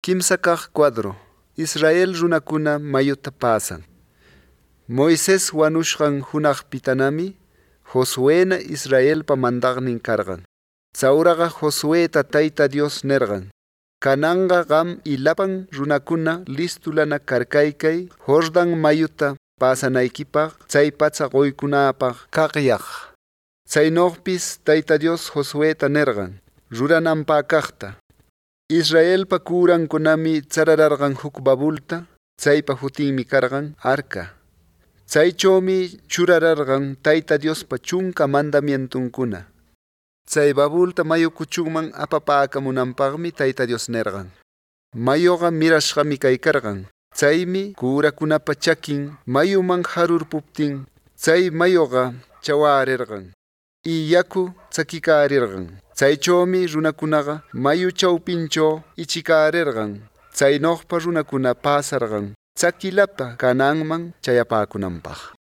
Kimsa kaq cuadro. Israel runakuna mayuta pasan. Moisés wanushqan hunaqpitanami Josuena Israelpa mandaqnin karqan. Chawraqa Josueta Tayta Dios nerqan: Kananqa qam ilapan runakuna listulana karkaykay Jordan mayuta pasanaykipaq chay pacha qoykunapaq kaqyaq. Chaynoqpis Tayta Dios Josueta nerqan rurananpaqta. Israelpa kurankunami charararqan huk babulta, chaypa hutinmi karqan arca. Chaychawmi churararqan Tayta Diospa chunka mandamientunkuna. Chay babulta mayu kuchunman apapaakamunanpaqmi Tayta Dios nerqan. Mayuqa mirashqami kaykarqan. Chaymi kurakunapa chakin mayuman harurpuptin chay mayuqa chawarirqan y yaku chakikarirqan. Chaychawmi runakunaqa mayu chawpinchaw ichikarirqan. Chaynoqpa runakuna pasarqan chakilapa Canaanman chayapakunanpaq.